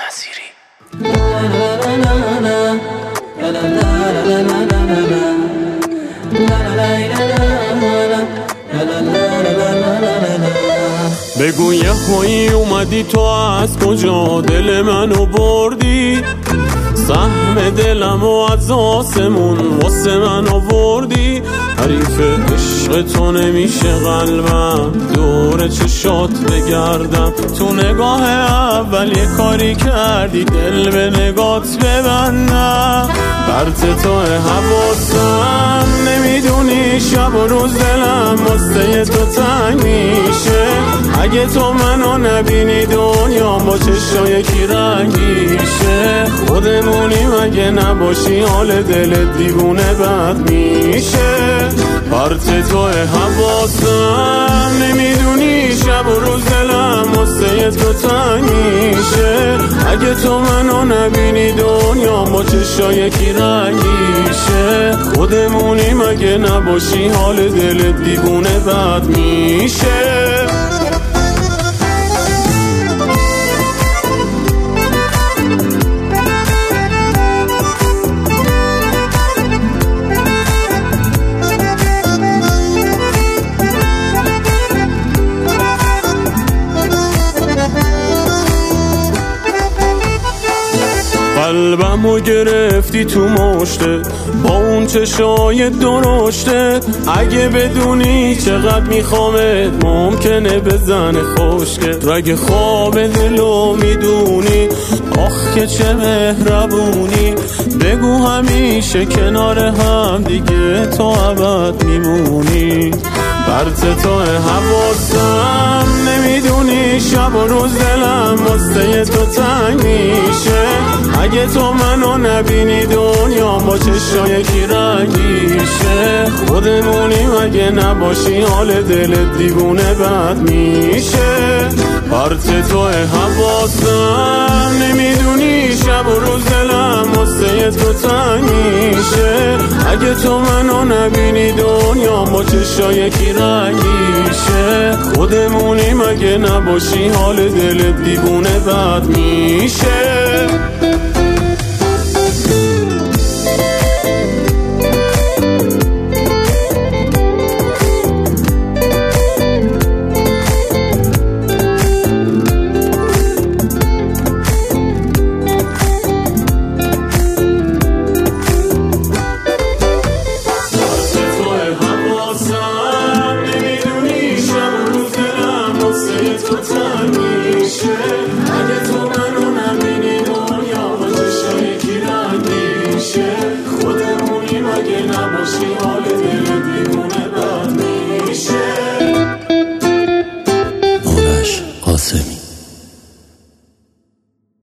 نظیری. بگو یه هایی اومدی تو از کجا دل منو بردی، سهم دلمو از آسمون واسه من آوردی. حریف عشق تو نمیشه قلبم دور چشات بگردم، تو نگاه اول یه کاری کردی دل به نگات ببندم. برت تو حواسم نمیدونی شب و روز دلم واسه تو تنگ میشه. اگه تو منو نبینی دنیا با چشای کی رنگیشه. خودمونیم اگه نباشی حال دلت دیوونه بد میشه. پرت تو حواسم نمیدونی شب و روز دلم واسه تو تنگ میشه. اگه تو منو نبینی دنیا با چشای کی رنگیشه. خودمونیم اگه نباشی حال دلت دیوونه بد میشه. قلبمو گرفتی تو مشته با اون چشای درشته. اگه بدونی چقدر میخوامت ممکنه بزنه خشکت. رگ خواب دلو میدونی آخ که چه مهربونی. بگو همیشه کنار هم دیگه تو ابد میمونی. برت تو حواسم نمیدونی شب و روز دلم واسه تو تنگ میشه. اگه تو منو نبینی دنیا با چشای کی رنگیشه. خودمونیم اگه نباشی حال دلت دیوونه بد میشه. پرت تو حواسم نمیدونی شب و روز دلم واسه تو تنگ میشه. اگه تو منو نبینی دنیا با چشای کی رنگیشه. خودمونیم اگه نباشی حال دلت دیوونه بد میشه.